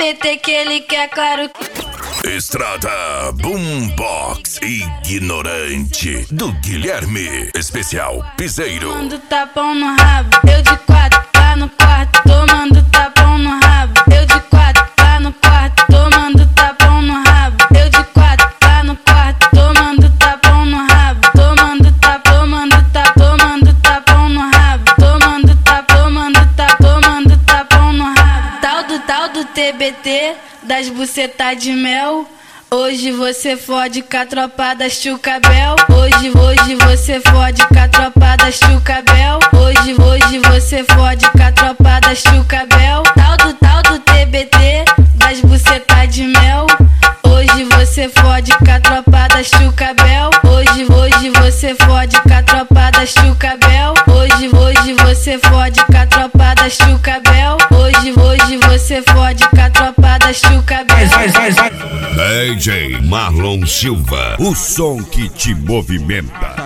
TBT que ele quer, claro. Estrada Boombox Ignorante do Guilherme, especial piseiro. Tomando tapão no rabo, eu de quatro, tá no quarto. Tomando tapão no rabo, eu de quatro, tá no quarto. Tomando tapão no rabo, eu de quatro, tá no quarto. Tomando tapão no rabo, tomando tapão no rabo. Tomando tapão no rabo. Tal do TBT, das bucetas de mel. Hoje você fode com a tropa da Chucabel. Hoje você fode com a tropa da Chucabel. Hoje você fode com a tropa da Chucabel. Tal do TBT, das bucetas de mel. Hoje você fode com a tropa da Chucabel. Hoje você fode com a tropa da Chucabel. Hoje você fode com a tropa da Chucabel. Hoje você fode com a tropa da Chucabel. DJ Marlon Silva, o som que te movimenta.